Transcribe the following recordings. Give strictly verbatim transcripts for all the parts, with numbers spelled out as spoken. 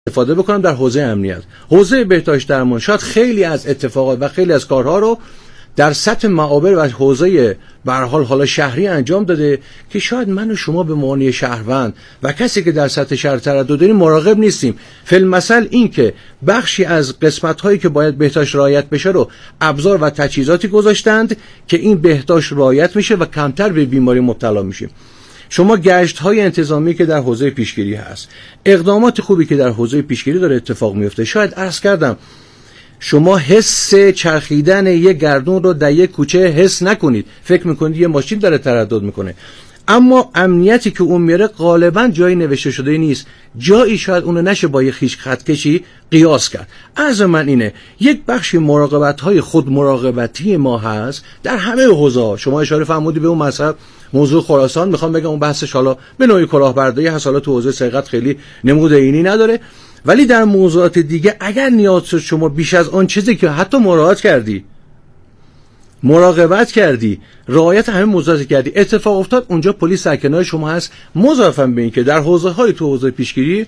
استفاده بکنم در حوزه امنیت. حوزه بهداشت درمان شاید خیلی از اتفاقات و خیلی از کارها رو در سطح معابر و حوزه به هر حال حالا شهری انجام داده که شاید من و شما به معنی شهروند و کسی که در سطح شهر تردد داریم مراقب نیستیم. فی‌المثل این که بخشی از قسمت‌هایی که باید بهداشت رعایت بشه رو ابزار و تجهیزاتی گذاشتند که این بهداشت رعایت میشه و کمتر به بیماری مبتلا میشیم. شما گشت‌های انتظامی که در حوزه پیشگیری هست، اقدامات خوبی که در حوزه پیشگیری داره اتفاق میفته. شاید عرض کردم شما حس چرخیدن یک گردون رو در یک کوچه حس نکنید، فکر میکنید یه ماشین داره تردد میکنه، اما امنیتی که اون میاره غالبا جایی نوشته شده نیست، جایی شاید اونو نشه با یه خیش خطکشی قیاس کرد. عرض من اینه یک بخشی مراقبت‌های خود مراقبتی ما هست در همه حوزه‌ها. شما اشاره فرمودی به اون مسئله موضوع خراسان، میخوام بگم اون بحثش حالا به نوعی کلاهبرداری هست، حالا تو حوزه سرقت خیلی نمود عینی نداره، ولی در موضوعات دیگه اگر نیاز شد شما بیش از آن چیزی که حتی مراعات کردی، مراقبت کردی، رعایت همه موضوعات کردی، اتفاق افتاد، اونجا پلیس در کنار شما هست. مضافاً به این که در حوزه‌های تو حوزه پیشگیری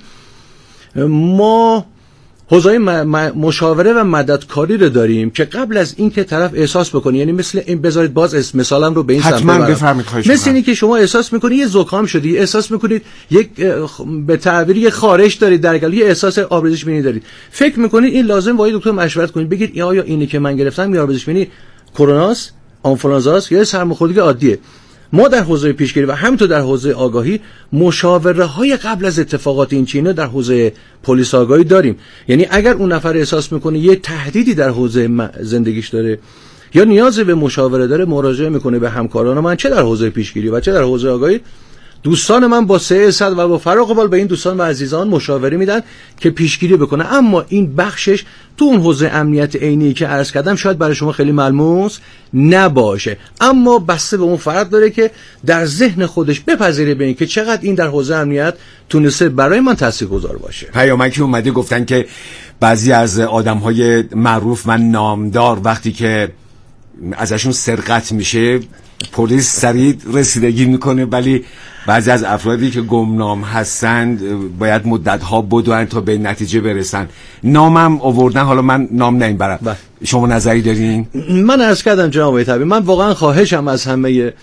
ما حوزه مشاوره و مددکاری رو داریم که قبل از این که طرف احساس بکنه، یعنی مثل این بذارید باز اسم مثالم رو به این سمت ببرم، مثل اینی که شما احساس میکنید یه زکام شدی، احساس میکنید یک به تعبیری یه خارش دارید در گلو، یه احساس آبریزش بینی دارید، فکر میکنید این لازم با دکتر مشورت کنید، بگید آیا اینی که من گرفتم یا آبریزش بینی کروناست، آنفولانزاست یا سرماخوردگی عادیه. ما در حوزه پیشگیری و همینطور در حوزه آگاهی مشاوره های قبل از اتفاقات این چینه در حوزه پلیس آگاهی داریم. یعنی اگر اون نفر احساس میکنه یه تهدیدی در حوزه زندگیش داره یا نیاز به مشاوره داره، مراجعه میکنه به همکاران من، چه در حوزه پیشگیری و چه در حوزه آگاهی. دوستان من با سه صد و با فراغ بال به این دوستان و عزیزان مشاوره میدن که پیشگیری بکنه. اما این بخشش تو اون حوزه امنیت عینی که عرض کردم شاید برای شما خیلی ملموس نباشه، اما بسته به اون فرد داره که در ذهن خودش بپذیره به این که چقدر این در حوزه امنیت تونسته برای من تاثیرگذار باشه. پیامکی اومده گفتن که بعضی از آدم‌های معروف و نامدار وقتی که ازشون سرقت میشه پلیس سریع رسیدگی میکنه، ولی بعضی از افرادی که گمنام هستند باید مدت‌ها بدوند تا به نتیجه برسن. نامم آوردن، حالا من نام نمیبرم. بله. شما نظری دارین؟ من عرض کردم جناب طبیب، من واقعا خواهشم از همه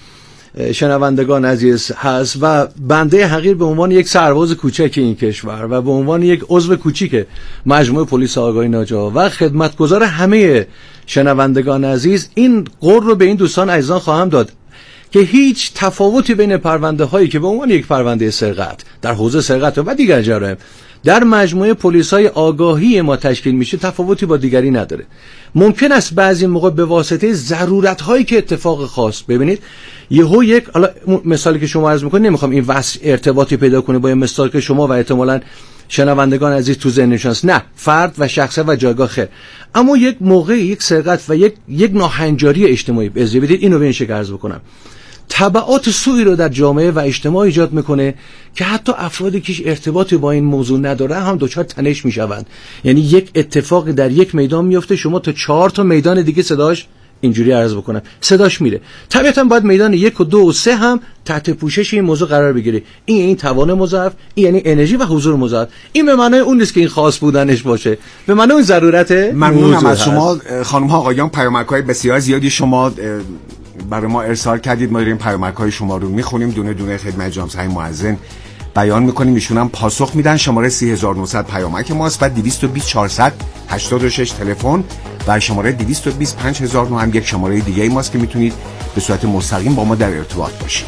شنوندگان عزیز هست و بنده حقیر به عنوان یک سرباز کوچک این کشور و به عنوان یک عضو کوچیک مجموعه پلیس آگاهی ناجا و خدمتگزار همه شنوندگان عزیز این قول رو به این دوستان عزیزان خواهم داد که هیچ تفاوتی بین پرونده هایی که به عنوان یک پرونده سرقت در حوزه سرقت و دیگر جرایم در مجموعه پلیس های آگاهی ما تشکیل میشه تفاوتی با دیگری نداره. ممکن است بعضی موقع به واسطه ضرورت هایی که اتفاق خاص، ببینید یهو یک، حالا مثالی که شما عرض میکنید نمیخوام این واسه ارتباطی پیدا کنه با این مثال که شما و احتمالاً شنوندگان عزیز تو ذهنشون است، نه، فرد و شخصه و جایگاه خیر، اما یک موقع یک سرقت و یک یک ناهنجاری اجتماعی، اجازه بدید اینو به این شکل عرض بکنم، تبعات سوئی رو در جامعه و اجتماع ایجاد میکنه که حتی افرادی که ارتباطی با این موضوع نداره هم دچار تنش میشوند. یعنی یک اتفاقی در یک میدان میفته، شما تا چهار تا میدان دیگه صداش، اینجوری عرض بکنم، صداش میره. طبیعتا باید میدان یک و دو و سه هم تحت پوشش این موضوع قرار بگیره. این این توان مضاعف، این یعنی انرژی و حضور مضاعف. این به معنای اون نیست که این خاص بودنش باشه، به معنای اون ضرورت. ممنونم از شما خانم ها آقایان. پیامک‌های بسیار زیادی شما برای ما ارسال کردید، ما داریم پیامک‌های شما رو میخونیم، دونه دونه خدمت جناب سعید معزن بیان میکنیم، ایشون هم پاسخ میدن. شماره سه هزار و نهصد پیامک ماست و دویست و بیست چهارصد هشتاد و شش تلفن و شماره دویست و بیست پنج هزار و نه هم یک شماره دیگه ای ماست که میتونید به صورت مستقیم با ما در ارتباط باشید.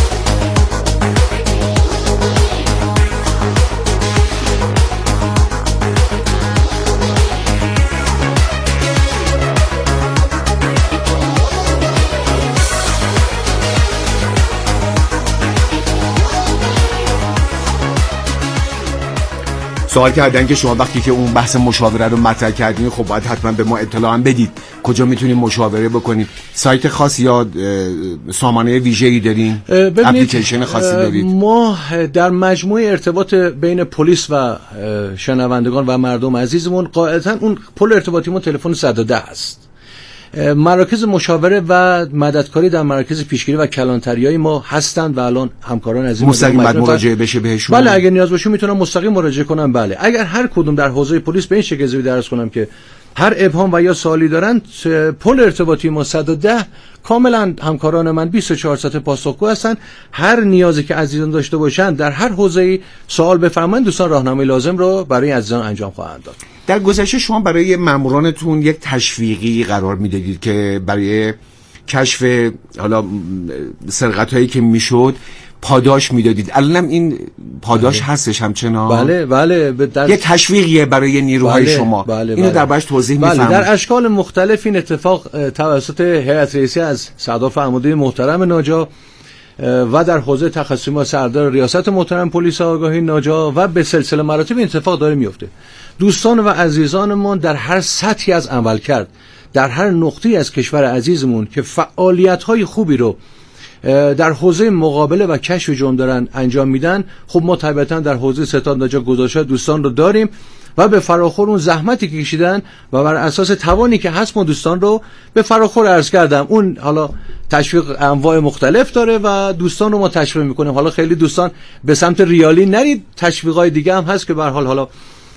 سوال کردن که شما وقتی که اون بحث مشاوره رو مطرح کردین خب باید حتما به ما اطلاع هم بدید کجا میتونیم مشاوره بکنیم. سایت خاص یا سامانه ویژه‌ای دارین؟ اپلیکیشن خاصی دارید؟ ما در مجموعه ارتباط بین پلیس و شنوندگان و مردم عزیزمون قاعدتاً اون پل ارتباطیمون تلفن صد و ده است. مراکز مشاوره و مددکاری در مراکز پیشگیری و کلانتریای ما هستند و الان همکاران عزیز مستقیم بعد مراجعه بشه بهشون. بله اگر نیاز باشه میتونم مستقیم مراجعه کنم. بله اگر هر کدوم در حوزه پلیس به این شکل درس کنم که هر ابهام و یا سوالی دارن، پل ارتباطی ما صد و ده کاملا همکاران من بیست و چهار ساعت پاسخگو هستن. هر نیازی که عزیزان داشته باشن در هر حوزه‌ای سوال بفرمایید، دوستان راهنمایی لازم رو برای عزیزان انجام خواهند داد. در گذشته شما برای مامورانتون یک تشویقی قرار میدادید که برای کشف حالا سرقت‌هایی که میشد پاداش میدادید. الانم این پاداش بله. هستش همچنان؟ بله بله در... یه تشویقیه برای نیروهای بله. شما بله. اینو بله. در باش توضیح بله. میفهمید. در اشکال مختلف این اتفاق توسط هیئت رئیسه از سعدار فرموده محترم ناجا و در حوزه تخصصی ما سردار ریاست محترم پلیس آگاهی ناجا و به سلسله مراتب این اتفاق داره میفته. دوستان و عزیزان ما در هر سطحی از عمل کرد، در هر نقطه‌ای از کشور عزیزمون که فعالیت‌های خوبی رو در حوزه مقابله و کشف جرم دارن انجام میدن، خب ما طبیعتا در حوزه ستاد ناجا گذاشته دوستان رو داریم و به فراخور اون زحمتی که کشیدن و بر اساس توانی که هست ما دوستان رو به فراخور عرض کردم. اون حالا تشویق انواع مختلف داره و دوستان رو ما تشویق میکنیم. حالا خیلی دوستان به سمت ریالی نرید، تشویقای دیگه هم هست که به هر حال حالا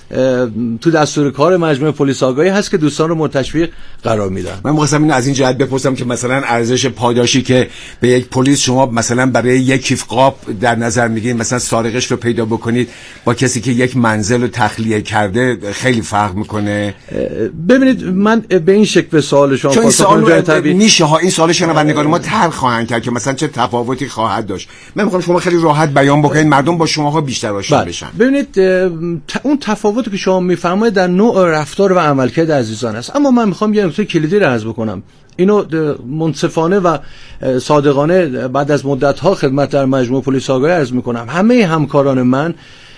تو دستور کار مجموعه پلیس آگاهی هست که دوستان رو مورد تشویق قرار میدن. من می‌خواستم اینو از این جهت بپرسم که مثلا ارزش پاداشی که به یک پلیس شما مثلا برای یک کیف قاب در نظر میگیرید، مثلا سارقش رو پیدا بکنید با کسی که یک منزل رو تخلیه کرده، خیلی فرق میکنه. ببینید من به این شکل به سوال شما پاسخ سوال میشه ها، این سوال شنوندگان ما طرح خواهند کرد که مثلا چه تفاوتی خواهد داشت. من می‌خوام شما خیلی راحت بیان بکنید، مردم با شماها بیشتر آشنا بشن. ببینید اون تفاوت که شما میفرمایید در نوع رفتار و عملکرد عزیزان است، اما من میخوام یه نکته کلیدی رو عرض بکنم. اینو منصفانه و صادقانه بعد از مدت‌ها خدمت در مجموعه پلیس آگاهی عرض میکنم. همه همکاران من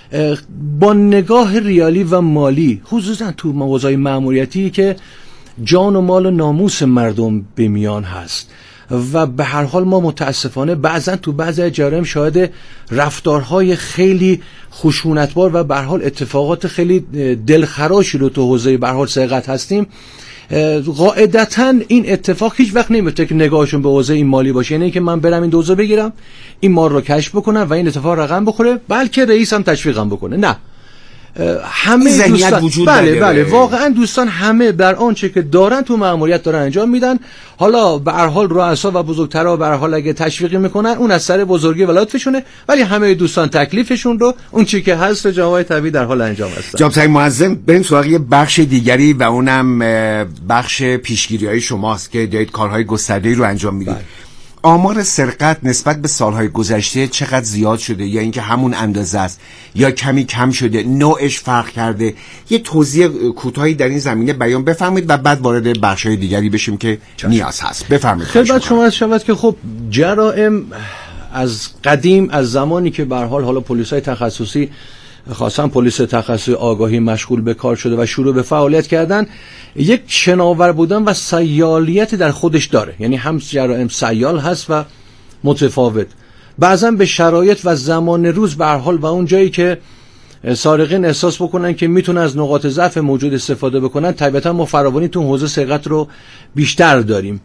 با نگاه ریالی و مالی، خصوصا تو موضوع مأموریتی که جان و مال و ناموس مردم به میان هست و به هر حال ما متاسفانه بعضا تو بعضی جرایم شاهد رفتارهای خیلی خشونتبار و به هر حال اتفاقات خیلی دلخراشی رو تو حوزه به هر حال سرقت هستیم. قاعدتاً این اتفاق هیچ وقت نمیفته که نگاهشون به حوزه این مالی باشه، یعنی که من برم این دوزو بگیرم، این مال رو کشف بکنم و این اتفاق رقم بخوره، بلکه رئیس هم تشویقم بکنه. نه، همه دوستان وجود بله نداره. بله واقعا دوستان همه در آنچه که دارن تو مأموریت دارن انجام میدن. حالا به هر حال رؤسا و بزرگترا به هر حال اگه تشویقی میکنن اون از سر بزرگی ولایتشونه، ولی همه دوستان تکلیفشون رو اون چیزی که هست جوای طبیعی در حال انجام هستن. جناب سعید معظم، بریم سراغ یه بخش دیگری و اونم بخش پیشگیری‌های شماست که دارید کارهای گسترده‌ای رو انجام میدید. بله. آمار سرقت نسبت به سالهای گذشته چقدر زیاد شده، یا اینکه همون اندازه است یا کمی کم شده، نوعش فرق کرده؟ یه توضیح کوتاهی در این زمینه بیان بفرمایید و بعد وارد بخش‌های دیگری بشیم که چشم. نیاز هست. بفرمایید. خدمت شما شود که خب جرائم از قدیم، از زمانی که به هر حال حالا پلیس‌های تخصصی خاصا پلیس تخصصی آگاهی مشغول به کار شده و شروع به فعالیت کردن، یک شناور بودن و سیالیت در خودش داره. یعنی هم جرائم سیال هست و متفاوت، بعضا به شرایط و زمان روز به هر حال و اون جایی که سارقین احساس بکنن که میتونن از نقاط ضعف موجود استفاده بکنن، طبیعتا ما فراوانی تو حوزه سرقت رو بیشتر داریم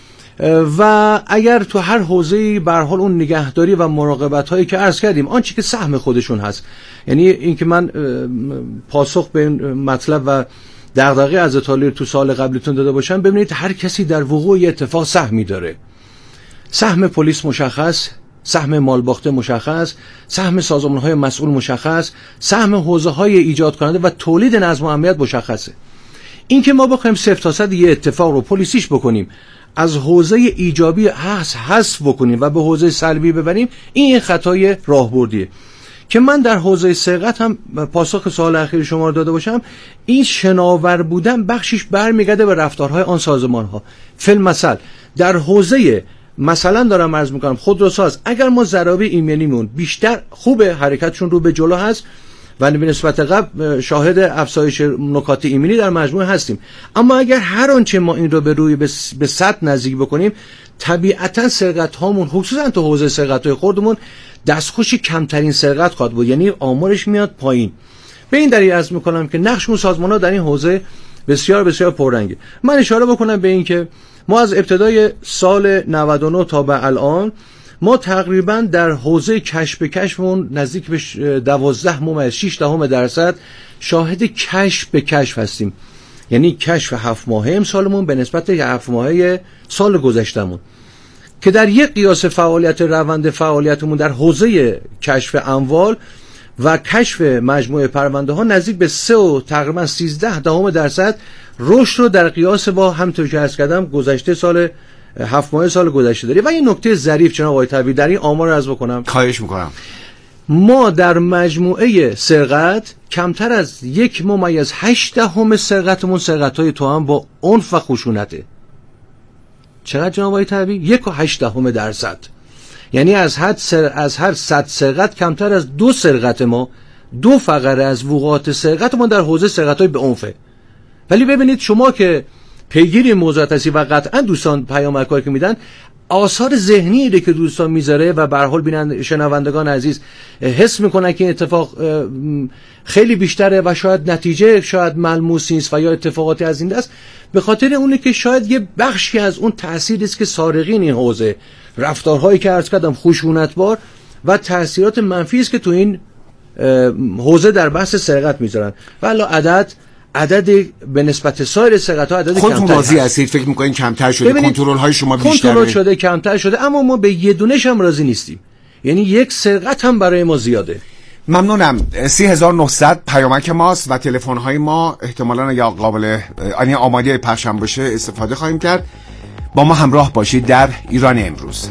و اگر تو هر حوزه‌ای به هر حال اون نگهداری و مراقبت هایی که عرض کردیم، آنچه که سهم خودشون هست، یعنی اینکه من پاسخ به این مطلب و دغدغه از اطلاعی تو سال قبلیتون داده باشم، ببینید هر کسی در وقوع اتفاق سهمی داره. سهم پلیس مشخص، سهم مالباخته مشخص، سهم سازمان‌های مسئول مشخص، سهم حوزه‌های ایجاد کننده و تولید نظم و امنیت مشخصه. اینکه ما بخوایم صفر تا صد یه اتفاق رو پلیسیش بکنیم، از حوزه ایجابی حس حذف بکنیم و به حوزه سلبی ببریم، این خطای راهبردیه. که من در حوزه سرقت هم پاسخ سوال اخیر شما رو داده باشم، این شناور بودن بخشش برمیگرده به رفتارهای آن سازمان‌ها. فی‌المثل در حوزه مثلا دارم عرض میکنم خودروساز، اگر ما ضرابه ایمنیمون بیشتر خوبه، حرکتشون رو به جلو هست و به نسبت قبل شاهد افزایش نکات ایمنی در مجموعه هستیم، اما اگر هر آنچه ما این رو به روی به صد نزدیک بکنیم، طبیعتا سرقت هامون خصوصا تو حوزه سرقت های خودمون دستخوش کمترین سرقت خواهد بود، یعنی آمارش میاد پایین. به این دلیل عرض میکنم که نقش اون سازمان‌ها در این حوزه بسیار بسیار پررنگه. من اشاره بکنم به این که ما از ابتدای سال نود و نه تا به الان ما تقریبا در حوزه کشف به کشفمون نزدیک به دوازده ممیز شش دهم درصد شاهد کشف به کشف هستیم. یعنی کشف هفت ماهه امسالمون به نسبت هفت ماهه سال گذشتمون، که در یک قیاس فعالیت روند فعالیتمون در حوزه کشف اموال و کشف مجموعه پرونده ها نزدیک به سه و تقریبا سیزده دهم درصد رشد رو در قیاس با همونطور که عرض کردم گذشته سال هفت ماه سال گذشته داری. و این نکته ظریف جناب آقای طبیعی در این آمار رو عرض بکنم، خواهش میکنم. ما در مجموعه سرقت کمتر از یک ممیز هشت دهم سرقتمون سرقت‌های توأم با عنف و خشونته. چقدر جناب آقای طبیعی؟ یک و هشت دهم درصد. یعنی از حد سر... از هر صد سرقت کمتر از دو سرقت ما، دو فقره از وقوعات سرقت ما در حوزه سرقت‌های به عنفه. ولی ببینید شما که پیگیری موضوعات هستی و قطعا دوستان پیامک‌هایی که میدن آثار ذهنی ایده که دوستان میذاره و به هر حال بینند شنوندگان عزیز حس میکنن که این اتفاق خیلی بیشتره و شاید نتیجه شاید ملموس نیست و یا اتفاقاتی از این دست، به خاطر اونه که شاید یه بخشی از اون تأثیری است که سارقین این حوزه رفتارهایی که عرض کردم خشونتبار و تأثیرات منفی است که تو این حوزه در بحث سرقت میذارن. ولی عدد عدد به نسبت سایر سرقت‌ها عدد کمتر. خودتون راضی هستید؟ فکر می‌کنین کمتر شده؟ کنترل های شما بیشتره؟ کنترل شده، کمتر شده، اما ما به یه دونه‌ش هم راضی نیستیم. یعنی یک سرقت هم برای ما زیاده. ممنونم. سی هزار و نهصد پیامک ماست و تلفن های ما احتمالاً اگه قابل یعنی آماده پخش هم باشه استفاده خواهیم کرد. با ما همراه باشید در ایران امروز.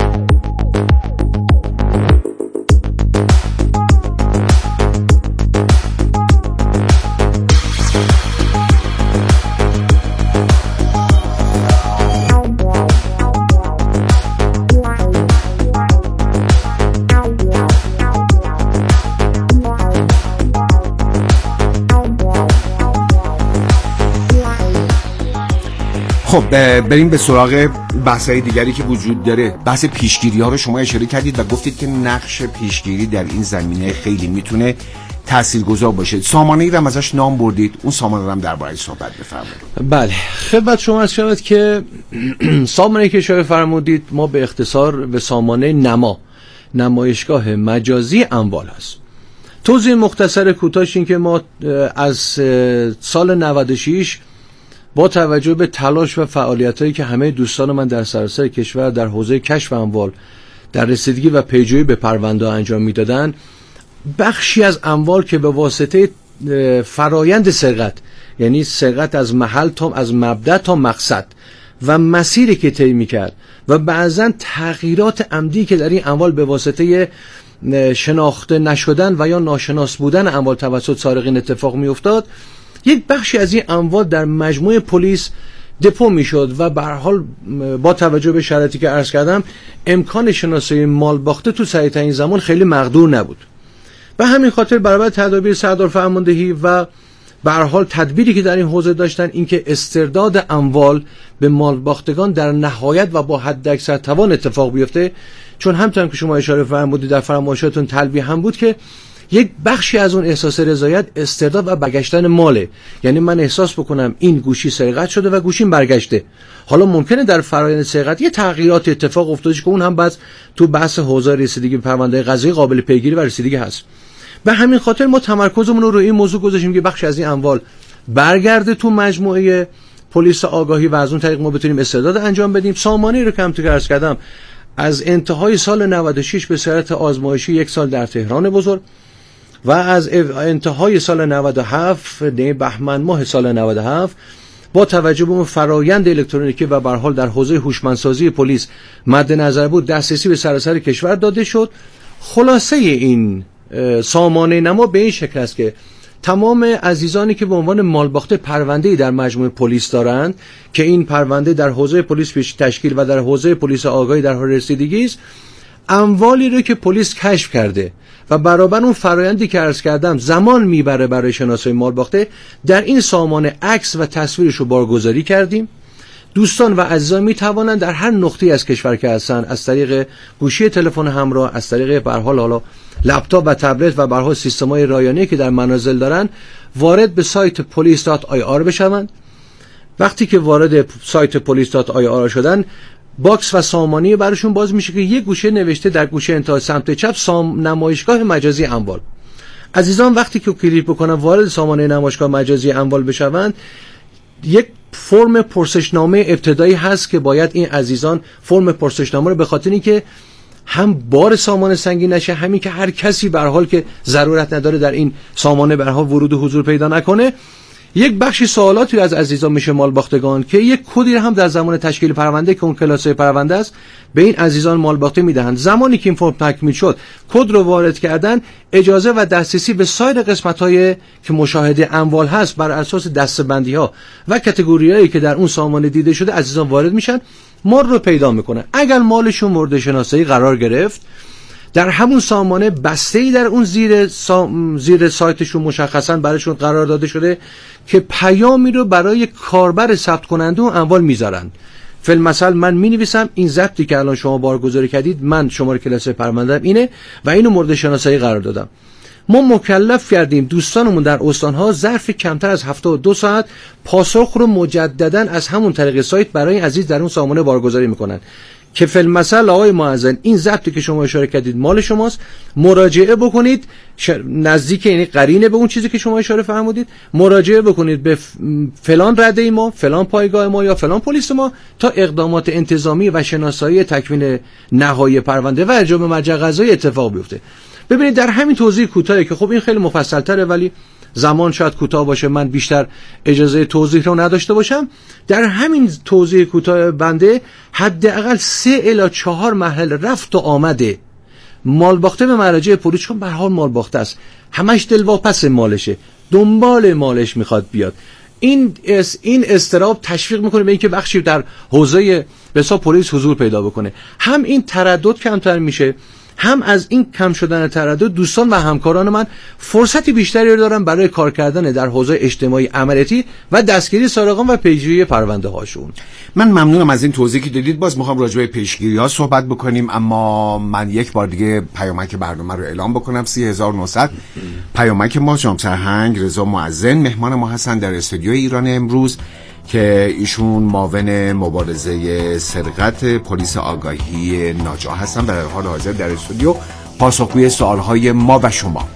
خب بریم به سراغ بحث‌های دیگری که وجود داره. بحث پیشگیری ها رو شما اشاره کردید و گفتید که نقش پیشگیری در این زمینه خیلی میتونه تاثیرگذار باشه. سامانه‌ای رو ازش نام بردید، اون سامانه رو هم درباره‌اش صحبت بفرمایید. بله، خدمت شما عرض شود که سامانه‌ای که اشاره فرمودید ما به اختصار به سامانه نما، نمایشگاه مجازی اموال هست. توضیح مختصر کوتاهش این که ما از سال نود و شش با توجه به تلاش و فعالیتایی که همه دوستان من در سراسر کشور در حوزه کشف اموال در رسیدگی و پیجویی به پرونده انجام میدادن، بخشی از اموال که به واسطه فرایند سرقت، یعنی سرقت از محل تا از مبدا تا مقصد و مسیری که طی می‌کرد و بعضن تغییرات عمدی که در این اموال به واسطه شناخته نشدن و یا ناشناس بودن اموال توسط سارقین اتفاق می‌افتاد، یک بخشی از این اموال در مجموعه پلیس دپو میشد و به هر حال با توجه به شرایطی که عرض کردم امکان شناسایی مال باخته تو سریع‌ترین زمان خیلی مقدور نبود. به همین خاطر برابر تدابیر سردار فرماندهی و به هر حال تدبیری که در این حوزه داشتن اینکه استرداد اموال به مال باختگان در نهایت و با حداکثر توان اتفاق بیفته، چون همونطور که شما اشاره فرمودید در فرمایشاتون تلویح هم بود که یک بخشی از اون احساس رضایت استرداد و برگشتن ماله. یعنی من احساس بکنم این گوشی سرقت شده و گوشیم برگشته. حالا ممکنه در فرآیند سرقت یه تغییرات اتفاق افتاده که اون هم بعد تو بحث حوزه رسیدگی به پرونده قضایی قابل پیگیری و رسیدگی هست. به همین خاطر ما تمرکزمون رو روی این موضوع گذاشتیم که بخش از این اموال برگرده تو مجموعه پلیس آگاهی و از اون طریق ما بتونیم استرداد انجام بدیم. سامانه‌ای رو که همونطور که عرض کردم از انتهای سال نود و شش به صورت آزمایشی یک سال در تهران بزرگ و از انتهای سال نود و هفت نه بهمن ماه سال نود و هفت با توجه به اون فرایند الکترونیکی و به هر حال در حوزه هوشمندسازی پلیس مد نظر بود دسترسی به سراسر کشور داده شد. خلاصه این سامانه نما به این شکل است که تمام عزیزانی که به عنوان مالباخته پرونده‌ای در مجموعه پلیس دارند که این پرونده در حوزه پلیس پیش تشکیل و در حوزه پلیس آگاهی در حال رسیدگی است، اموالی رو که پلیس کشف کرده و برابر اون فرایندی که عرض کردم زمان میبره برای شناسایی مال باخته، در این سامانه عکس و تصویرش رو بارگذاری کردیم. دوستان و عزیزان می توانند در هر نقطه‌ای از کشور که هستند از طریق گوشی تلفن همراه، از طریق به هر حال حالا لپتاپ و تبلت و به هر حال سیستم‌های رایانه‌ای که در منازل دارن وارد به سایت پلیس دات آی آر بشوند. وقتی که وارد سایت پلیس دات آی آر شدن، باکس و سامانی براشون باز میشه که یک گوشه نوشته در گوشه انتهای سمت چپ سام نمایشگاه مجازی اموال. عزیزان وقتی که کلیک بکنن وارد سامانه نمایشگاه مجازی اموال بشوند، یک فرم پرسشنامه ابتدایی هست که باید این عزیزان فرم پرسشنامه رو به خاطر اینکه هم بار سامانه سنگین نشه، همین که هر کسی به هر حال که ضرورت نداره در این سامانه به هر حال ورود و حضور پیدا نکنه، یک بخشی سوالاتی از عزیزان میشه مال باختگان که یک کدی هم در زمان تشکیل پرونده که اون کلاسه پرونده است به این عزیزان مال باخته میدهند. زمانی که این فرم تکمیل شد، کد رو وارد کردن، اجازه و دسترسی به سایر قسمت‌های که مشاهده اموال هست بر اساس دسته‌بندی‌ها و کاتگوری‌هایی که در اون سامانه دیده شده عزیزان وارد میشن، مال رو پیدا میکنن. اگر مالشون مورد شناسایی قرار گرفت، در همون سامانه بسته‌ای در اون زیر سا... زیر سایتشون مشخصاً برایشون قرار داده شده که پیامی رو برای کاربر ثبت کننده و اموال میذارن. فی‌المثل من می‌نویسم این ضبطی که الان شما بارگذاری کردید، من شماره کلاسه پرونده‌ام اینه و اینو مورد شناسایی قرار دادم. ما مکلف کردیم دوستانمون در استان‌ها ظرف کمتر از هفتاد و دو ساعت پاسخ رو مجدداً از همون طریق سایت برای عزیز در اون سامانه بارگذاری میکنن که فی‌المثل آقای معزن این ضبطی که شما اشاره کردید مال شماست، مراجعه بکنید، نزدیک یعنی قرینه به اون چیزی که شما اشاره فرمودید، مراجعه بکنید به فلان رده ما، فلان پایگاه ما یا فلان پلیس ما تا اقدامات انتظامی و شناسایی تکوین نهایی پرونده و ارجاع به مرجع قضایی اتفاق بیفته. ببینید در همین توضیح کوتاهی که خب این خیلی مفصل تره ولی زمان شاید کوتاه باشه، من بیشتر اجازه توضیح رو نداشته باشم، در همین توضیح کوتاه بنده حداقل سه الی چهار مرحله رفت و آمده مال باخته به مراجع پلیس، چون به هر حال مال باخته است، همش دلواپس مالشه، دنبال مالش میخواد بیاد. این اس این استراب تشویق میکنه به اینکه بخشی در حوزه بسا پلیس حضور پیدا بکنه. هم این تردد کمتر میشه، هم از این کم شدن تردد دوستان و همکاران من فرصتی بیشتری رو دارن برای کار کردن در حوزه اجتماعی عملیاتی و دستگیری سارقان و پیگیری پرونده هاشون. من ممنونم از این توضیحی که دادید. باز میخوام راجع به پیشگیری ها صحبت بکنیم، اما من یک بار دیگه پیامک برنامه رو اعلام بکنم. سی هزار و نهصد پیامک ما جناب سرهنگ رضا معزن مهمان ما هستن در استودیوی ایران امروز که ایشون معاون مبارزه سرقت پلیس آگاهی ناجا هستن. در حال حاضر در استودیو پاسخگوی سوالهای ما و شما.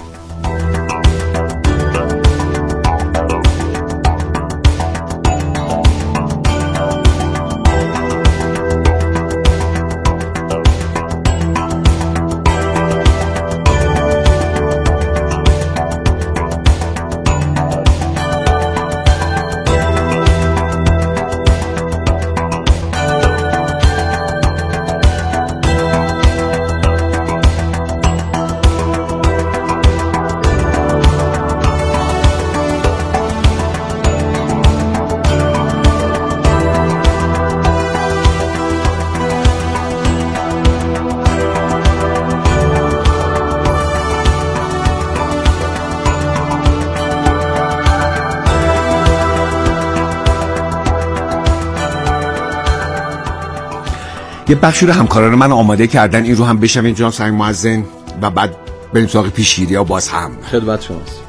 یه بخشی رو همکاران من آماده کردن، این رو هم بشنوید جناب سرهنگ معزن و بعد بریم سراغ پیشگیری ها. باز هم خدمت شماست.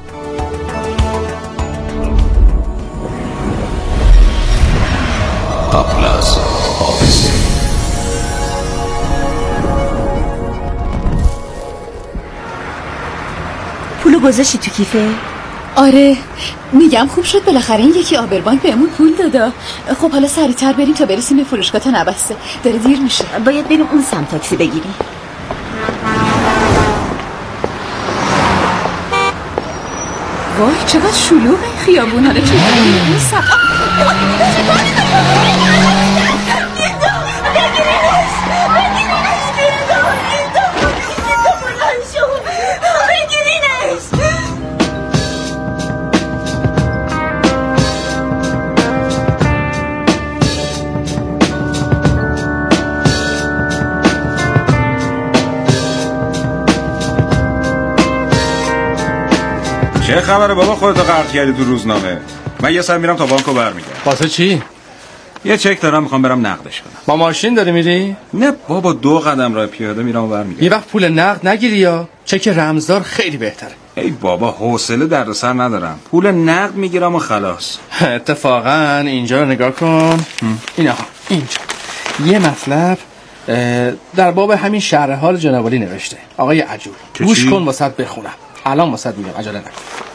قبل از حادثه پولو گذاشتی تو کیفه؟ آره میگم خوب شد بالاخره این یکی آبربانک بهمون پول دادا. خب حالا سریعتر بریم تا برسیم به فروشگاه تا نبسته، داره دیر میشه. باید بریم اون سمت تاکسی بگیریم. وای چقدر شلوغه این خیابون. حالا چه اون سمت چه خبره بابا؟ خودتو قرض کردی تو روزنامه. من یه سر میرم تا بانکو برمیگردم. واسه چی؟ یه چک دارم میخوام برم نقدش کنم. با ماشین داری میری؟ نه بابا، دو قدم راه پیاده میرم و برمیگردم. یه وقت پول نقد نگیری یا چک رمزدار خیلی بهتره. ای بابا حوصله دردسر ندارم، پول نقد میگیرم و خلاص. اتفاقا اینجا رو نگاه کن. اینا اینجا یه مطلب در باب همین شرح حال جناب عالی نوشته. آقای عجول گوش کن واسط بخونم. الان واسط میگم، عجله نکن.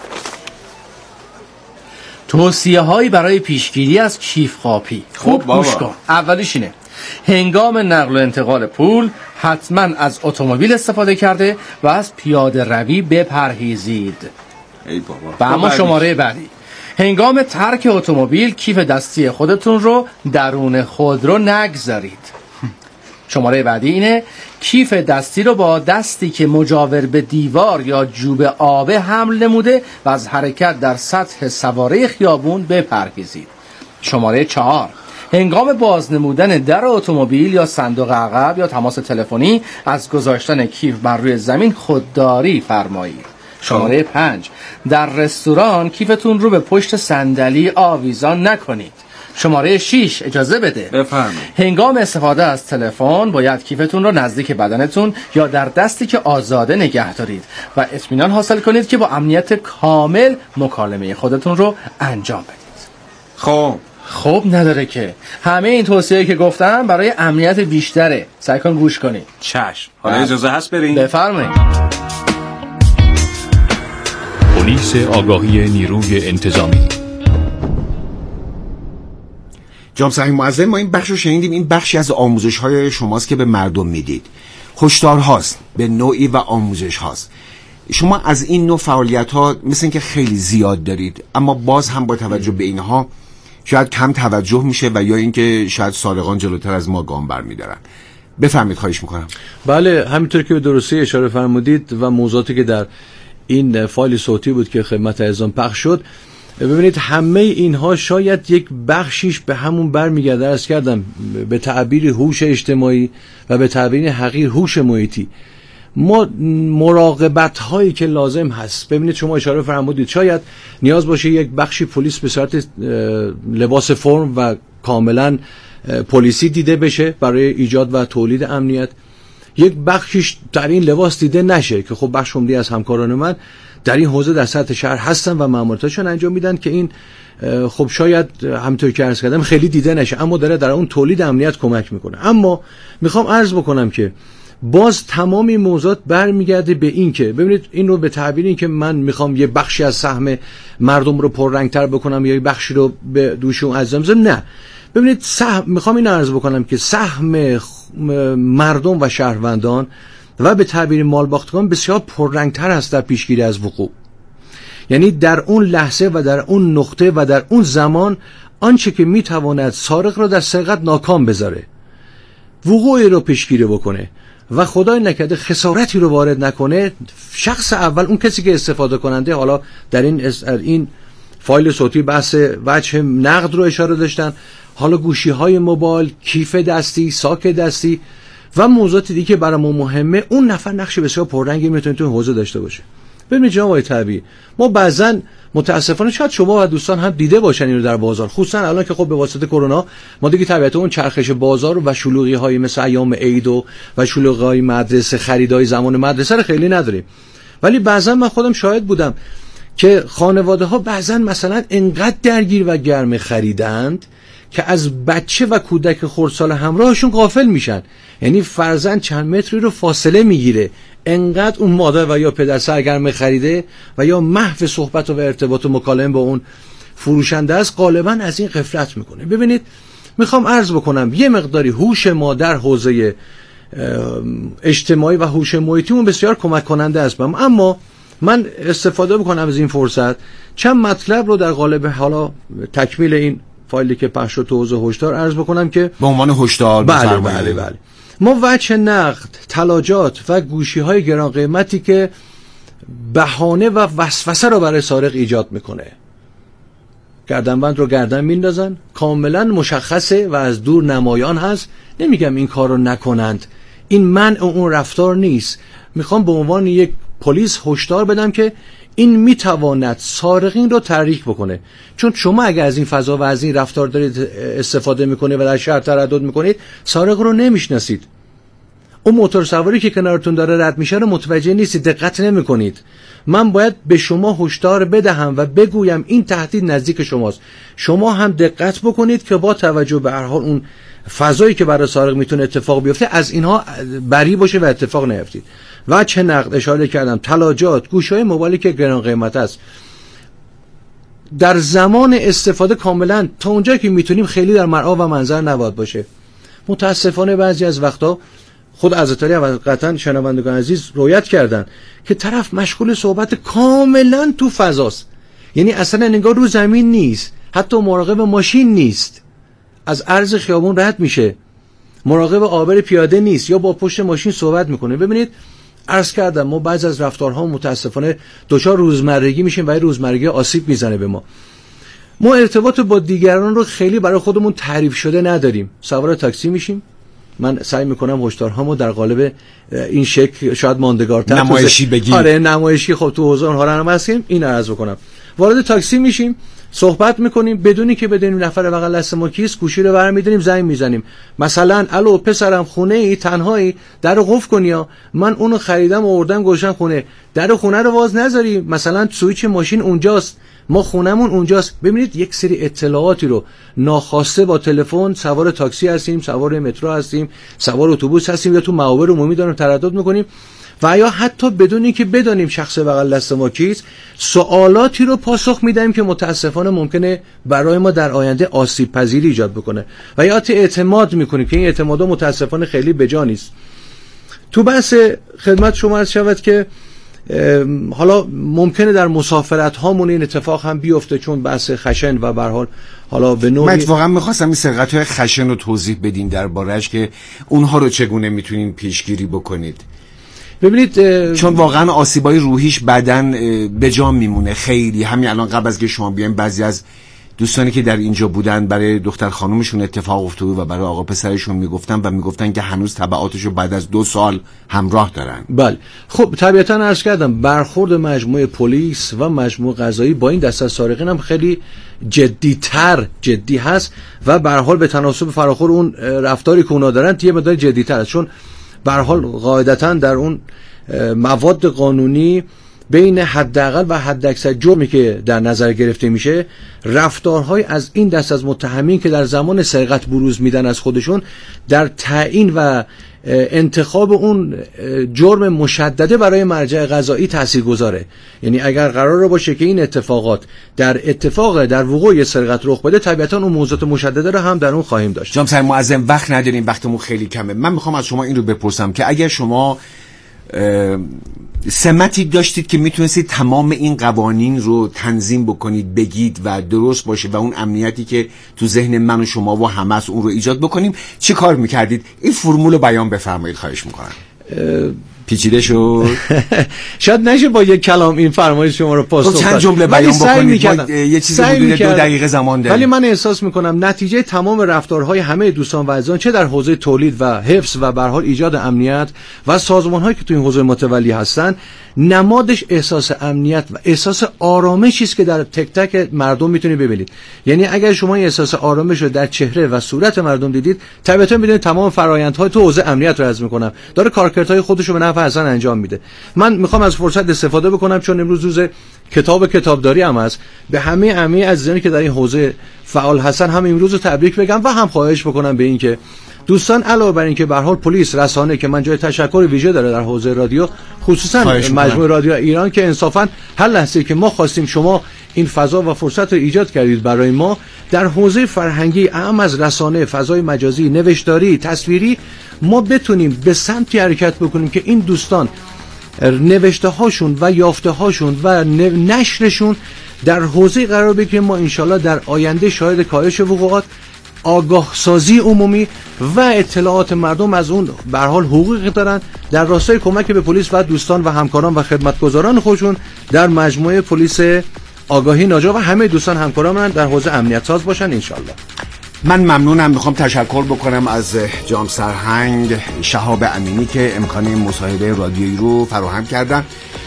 توصیه هایی برای پیشگیری از کیف قاپی. خوب گوش کن. اولیش اینه: هنگام نقل و انتقال پول حتما از اتومبیل استفاده کرده و از پیاده روی بپرهیزید. ای بابا. و اما شماره بعدی: هنگام ترک اتومبیل کیف دستی خودتون رو درون خودرو نگذارید. شماره بعدی اینه: کیف دستی رو با دستی که مجاور به دیوار یا جوب آبه حمل نموده و از حرکت در سطح سواره خیابون بپرهیزید. شماره چهار: هنگام بازنمودن در اتومبیل یا صندوق عقب یا تماس تلفنی از گذاشتن کیف بر روی زمین خودداری فرمایید. شماره پنج: در رستوران کیفتون رو به پشت صندلی آویزان نکنید. شماره شش: اجازه بده بفرمایید. هنگام استفاده از تلفن باید کیفتون رو نزدیک بدنتون یا در دستی که آزاده نگه دارید و اطمینان حاصل کنید که با امنیت کامل مکالمه خودتون رو انجام بدید. خب خب نداره که همه این توصیه‌ای که گفتم برای امنیت بیشتره. سعی کن گوش کنید. چشم. حالا اجازه هست بریم؟ بفرمایید. پلیس آگاهی نیروی انتظامی. جناب صاحب معظم، ما این بخش رو شنیدیم. این بخشی از آموزش های شماست که به مردم میدید. هشدار هاست به نوعی و آموزش هاست. شما از این نوع فعالیت ها مثل این که خیلی زیاد دارید، اما باز هم با توجه به اینها شاید کم توجه میشه و یا اینکه شاید سارقان جلوتر از ما گام برمیدارن. بفرمایید، خواهش میکنم. بله، همینطور که به درستی اشاره فرمودید و موضوعاتی که در این فایل صوتی بود که خدمت عزیزان پخش شد، ببینید همه اینها شاید یک بخشیش به همون برمیگرده. عرض کردم به تعبیر هوش اجتماعی و به تعبیر حقیر هوش محیطی. ما مراقبت هایی که لازم هست، ببینید شما اشاره فرمودید شاید نیاز باشه یک بخشی پلیس به صورت لباس فرم و کاملا پلیسی دیده بشه برای ایجاد و تولید امنیت. یک بخشیش در این لباس دیده نشه که خب بخش عمده از همکاران من در این حوزه در سطح شهر هستن و ماموریتاشون انجام میدن که این خب شاید همونطور که عرض کردم خیلی دیده نشه، اما داره در اون تولید امنیت کمک میکنه. اما میخوام عرض بکنم که باز تمام این موضوعات برمیگرده به این که ببینید این رو به تعبیر این که من میخوام یه بخشی از سهم مردم رو پررنگتر بکنم یا یه بخشی رو به دوشون عزیزم بزنم، نه. ببینید سهم میخوام این عرض بکنم که سهم مردم و شهروندان و به تعبیر مالباختگان بسیار پررنگتر هست در پیشگیری از وقوع. یعنی در اون لحظه و در اون نقطه و در اون زمان آنچه که میتواند سارق رو در سرقت ناکام بذاره، وقوعی رو پیشگیری بکنه و خدای نکرده خسارتی رو وارد نکنه، شخص اول اون کسی که استفاده کننده، حالا در این این فایل صوتی بحث وجه نقد رو اشاره داشتن، حالا گوشی های موبایل، کیف دستی، ساک دستی و موضوعات دیگه که برای ما مهمه، اون نفر نقش بسیار پررنگی میتونه تو حوزه داشته باشه. ببینید جناب آقای طبیعی، ما بعضن متاسفانه شاید شما و دوستان هم دیده باشن اینو در بازار، خصوصا الان که خب به واسطه کرونا ما دیگه طبیعتا اون چرخش بازار و شلوغی های مثل ایام عید و و شلوغی های مدرسه، خریدای زمان مدرسه رو خیلی نداریم. ولی بعضن من خودم شاهد بودم که خانواده ها بعضن مثلا انقدر درگیر و گرم خریدند که از بچه و کودک خردسال همراهشون غافل میشن. یعنی فرزند چند متری رو فاصله میگیره، انقدر اون مادر و یا پدر سرگرم خریده و یا محو صحبت و ارتباط و مکالمه با اون فروشنده است، غالبا از این غفلت میکنه. ببینید میخوام عرض بکنم یه مقداری هوش ما در حوزه اجتماعی و هوش محیطیمون بسیار کمک کننده است. اما من استفاده بکنم از این فرصت چند مطلب رو در قالب حالا تکمیل این فایلی که پخش شد تو حوزه هشدار عرض بکنم که به عنوان هشدار بله بله بله ما وجه نقد، تلاجات و گوشی های گران قیمتی که بهانه و وسوسه رو برای سارق ایجاد میکنه، گردنبند رو گردن میندازن، کاملا مشخصه و از دور نمایان هست. نمیگم این کار رو نکنند، این منع اون رفتار نیست. میخوام به عنوان یک پلیس هشدار بدم که این میتواند سارقین رو تحریک بکنه. چون شما اگر از این فضا و از این رفتار دارید استفاده میکنید و در شهر تردد میکنید، سارق رو نمیشناسید. اون موتور سواری که کنارتون داره رد میشه رو متوجه نیستید، دقت نمیکنید. من باید به شما هشدار بدهم و بگویم این تهدید نزدیک شماست، شما هم دقت بکنید که با توجه به هر حال اون فضایی که برای سارق میتونه اتفاق بیفته از اینها بری باشه و اتفاق نیفتید. و چه نقد اشاره کردم، تلاجات، گوشهای موبایلی که گران قیمت است، در زمان استفاده کاملا تا اونجایی که میتونیم خیلی در مرعا و منظر نباید باشه. متاسفانه بعضی از وقتا خود عزتاری و قطعا شنوندگان عزیز رویت کردن که طرف مشغول صحبت کاملا تو فضاست، یعنی اصلا انگار رو زمین نیست، حتی مراقب ماشین نیست، از عرض خیابون رد میشه، مراقب عابر پیاده نیست یا با پشت ماشین صحبت میکنه. ببینید عرض کردم ما بعضی از رفتارها متاسفانه دچار روزمرگی میشیم و این روزمرگی آسیب میزنه به ما. ما ارتباط با دیگران رو خیلی برای خودمون تعریف شده نداریم. سوار تاکسی میشیم، من سعی میکنم هشدارهامو در قالب این شکل شاید ماندگارتر نمایشی بگیم. آره نمایشی، خب تو حوزه اونها رو هم هستیم، این عرض بکنم. وارد تاکسی میشیم، صحبت میکنیم بدونی که بدونیم نفر بغل دست ما کیست، گوشی رو برمی‌داریم زنگ میزنیم، مثلا الو پسرم خونه ای تنهایی، در رو قفل کن یا من اونو خریدم و آوردم گوشم خونه، در خونه رو باز نذاری، مثلا سوئیچ ماشین اونجاست، ما خونمون اونجاست. ببینید یک سری اطلاعاتی رو ناخواسته با تلفن، سوار تاکسی هستیم، سوار مترو هستیم، سوار اتوبوس هستیم یا تو معابر عمومی داریم تردد میکنیم و یا حتی بدون اینکه بدونیم شخص بغل دست ما کیست سوالاتی رو پاسخ میدیم که متاسفانه ممکنه برای ما در آینده آسیب پذیری ایجاد بکنه و یا اعتماد میکنیم که این اعتمادا متاسفانه خیلی بجا نیست. تو بحث خدمت شما عرض شود که حالا ممکنه در مسافرت هامون این اتفاق هم بیفته، چون بحث خشن و به هر حال حالا به نوعی من اتفاقا میخواستم این سرقت‌های خشن رو توضیح بدین درباره‌اش که اونها رو چگونه میتونین پیشگیری بکنید. ببینید چون واقعا آسیبای روحیش بعدن به جا میمونه خیلی. همین الان قبل از که شما بیاین بعضی از دوستانی که در اینجا بودن برای دختر خانومشون اتفاق افتاده و برای آقا پسرشون میگفتن و میگفتن که هنوز تبعاتشو بعد از دو سال همراه دارن. بله خب طبیعتا عرض کردم برخورد مجموعه پلیس و مجموعه قضایی با این دسته از سارقین هم خیلی جدی‌تر جدی هست و به هر حال به تناسب فراخور اون رفتاری که اونا دارن یه مقدار جدی‌تر است، چون به هر حال قاعدتاً در اون مواد قانونی بین حداقل و حداکثر جرمی که در نظر گرفته میشه رفتارهای از این دست از متهمین که در زمان سرقت بروز میدن از خودشون در تعیین و انتخاب اون جرم مشدده برای مرجع قضایی تاثیرگذاره. یعنی اگر قرار باشه که این اتفاقات در اتفاق در وقوع سرقت رخ بده طبیعتا اون موضوعات مشدده رو هم در اون خواهیم داشت. جناب سرمعظم معظم وقت نداریم، وقتمون خیلی کمه. من میخوام از شما این رو بپرسم که اگر شما سمتی داشتید که میتونستید تمام این قوانین رو تنظیم بکنید، بگید و درست باشه و اون امنیتی که تو ذهن من و شما و همه اون رو ایجاد بکنیم، چی کار میکردید؟ این فرمول رو بیان بفرمایید خواهش میکنم. پیچیده شد شاید نشه با یک کلام این فرمایش شما رو پاسخ داد. چند جمله بیان بکنید، ما یه چیزی حدود دو دقیقه زمان داریم. ولی من احساس میکنم نتیجه تمام رفتارهای همه دوستان و عزیزان چه در حوزه تولید و حفظ و به هر حال ایجاد امنیت و سازمان‌هایی که تو این حوزه متولی هستن نمادش احساس امنیت و احساس آرامشی است که در تک تک مردم میتونید ببینید. یعنی اگر شما این احساس آرامش رو در چهره و صورت مردم دیدید طبیعتا میدونید تمام فرآیندهای تو حوزه امنیت رو عرض میکنم داره کارکردهای خودش رو به نفع حسن انجام میده. من میخوام از فرصت استفاده بکنم چون امروز روز کتاب کتابداری هم هست، به همه همه عزیزانی که در این حوزه فعال هستن هم امروز رو تبریک بگم و هم خواهش بکنم به این که دوستان علاوه بر این که به هر حال پلیس رسانه که من جای تشکر ویژه داره در حوزه رادیو خصوصا مجموعه رادیو ایران که انصافا هر لحظه که ما خواستیم شما این فضا و فرصت رو ایجاد کردید برای ما در حوزه فرهنگی اعم از رسانه، فضای مجازی، نوشتاری، تصویری ما بتونیم به سمتی حرکت بکنیم که این دوستان نوشته هاشون و یافته هاشون و نشرشون در حوزه قرار بگیره. ما انشالله در آینده شاهد کاهش وقوعات، آگاه سازی عمومی و اطلاعات مردم از اون به هر حال حقوقی دارن در راستای کمک به پلیس و دوستان و همکاران و خدمتگزاران خودشون در مجموعه پلیس آگاهی ناجا و همه دوستان همکاران در حوزه امنیت ساز باشن انشالله. من ممنونم. میخوام تشکر بکنم از جام سرهنگ شهاب امینی که امکان مصاحبه رادیویی رو فراهم کردن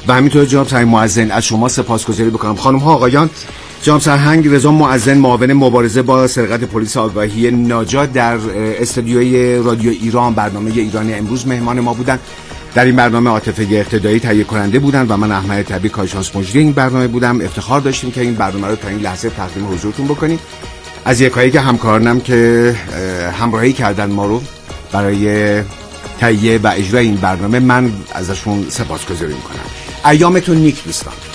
و همینطور جناب سرهنگ معزن از شما سپاسگزاری بکنم. خانم ها آقایان، جناب سرهنگ رضا معزن معاون مبارزه با سرقت پلیس آگاهی ناجات در استودیوی رادیو ایران برنامه ایران امروز مهمان ما بودن. در این برنامه عاطفه اقتدایی تهیه کننده بودن و من احمد طبیعی کارشناس مجری این برنامه بودم. افتخار داشتیم که این برنامه رو تا این لحظه تقدیم حضورتون بکنیم. از یکایی که همکارانم که همراهی کردن ما رو برای تهیه و اجرای این برنامه من ازشون سپاسگزاری میکنم. ایامتون نیک دوستان.